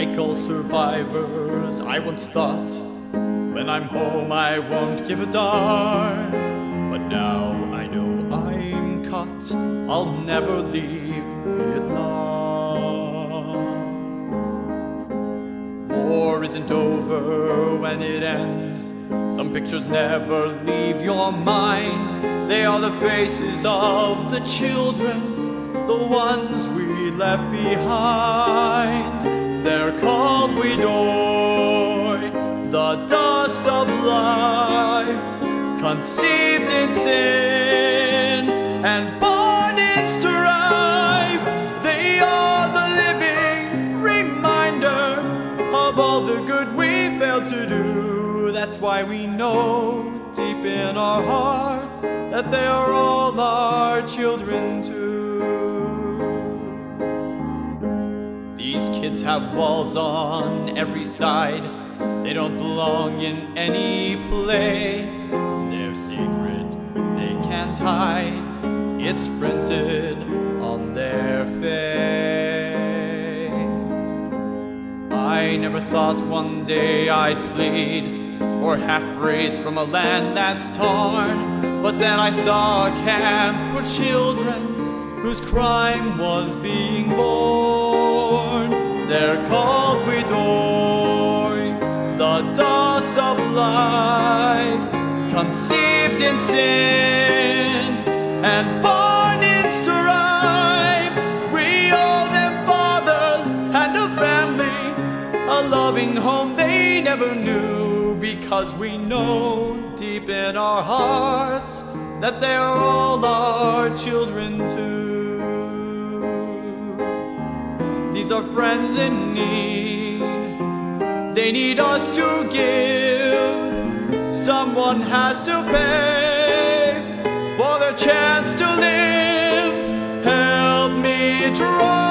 Like all survivors, I once thought, when I'm home I won't give a darn. But now I know I'm caught, I'll never leave Vietnam. War isn't over when it ends. Some pictures never leave your mind. They are the faces of the children, the ones we left behind. They're called Wedoy, the dust of life, conceived in sin and born in strife. They are the living reminder of all the good we failed to do. That's why we know deep in our hearts that they are all our children too. These kids have walls on every side. They don't belong in any place. Their secret they can't hide. It's printed on their face. I never thought one day I'd plead for half-breeds from a land that's torn. But then I saw a camp for children whose crime was being born. They're called Wedoy, the dust of life, conceived in sin and born in strife. We owe them fathers and a family, a loving home they never knew, because we know deep in our hearts that they are all our children too. These are friends in need. They need us to give. Someone has to pay for their chance to live. Help me try.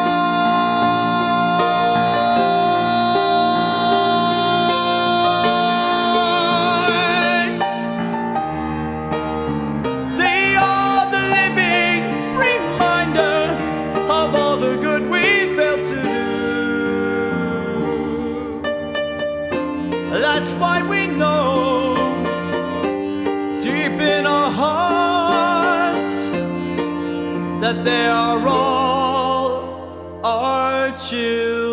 They are the living reminder of all the good we failed to do. That's why we know deep in our hearts that they are all our children.